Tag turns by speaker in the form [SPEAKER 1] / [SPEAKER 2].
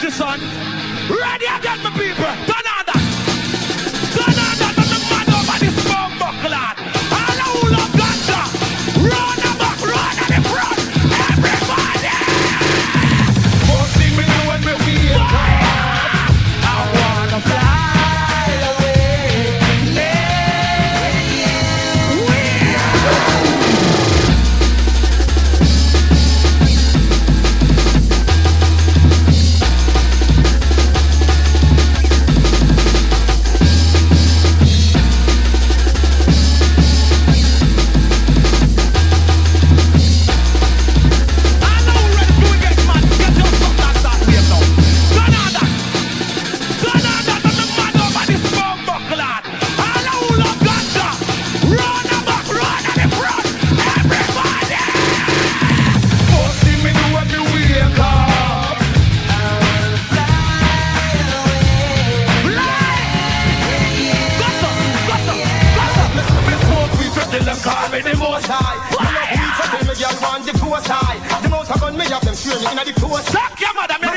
[SPEAKER 1] energy, son. Ready again, my people. Turn on that. Turn on that. The man over this bomb buckler. All who love ganja. Run the back, run at the front. Everybody. First thing we do when we wake up, I wanna fly away.
[SPEAKER 2] The most I gun me have them screaming in the post.
[SPEAKER 1] Suck your mother,